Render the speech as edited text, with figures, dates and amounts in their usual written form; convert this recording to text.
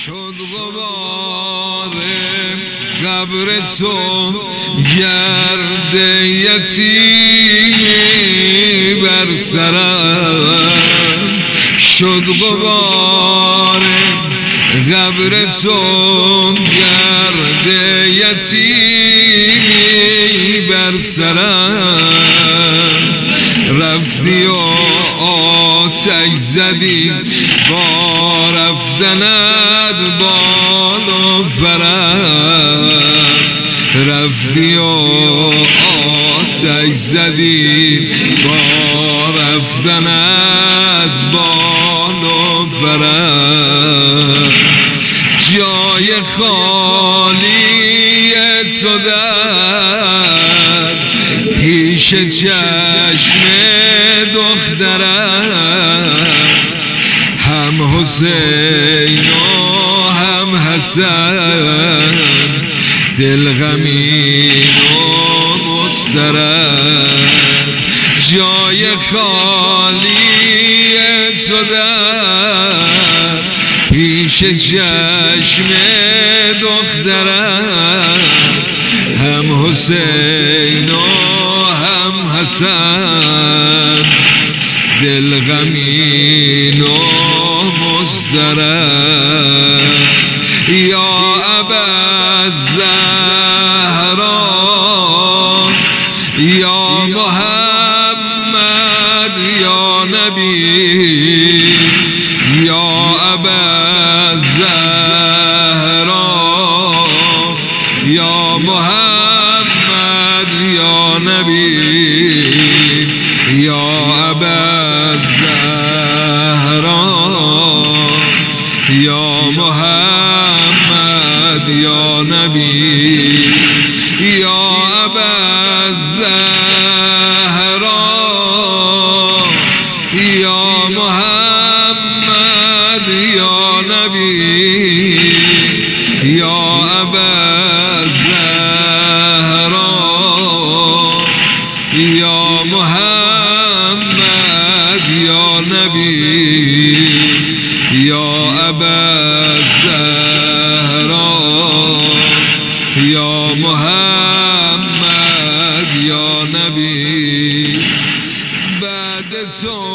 شد غبار قبر تو گرد یتیمی بر سرم، شد غبار قبر تو گرد یتیمی بر سرم، رفتی و آتش زدی با رفتنت بال و پرم، رفتی و آتش زدی با رفتنت بال و پرم، جای خالی تو در پیش چشم دخترم، هم حسین و هم حسن دل غمین و مضطرب، جای خالی تو در پیش چشم دخترم، هم حسین و هم حسن دل غمین و مضطرب، یا ابوالزهرا یا محمد یا نبی، یا ابوالزهرا یا محمد یا نبی، یا ابوالزهرا یا محمد یا نبی، یا ابوالزهرا یا محمد یا نبی، یا ابوالزهرا یا محمد یا نبی، یا ابوالزهرا یا محمد یا نبی، بعد تو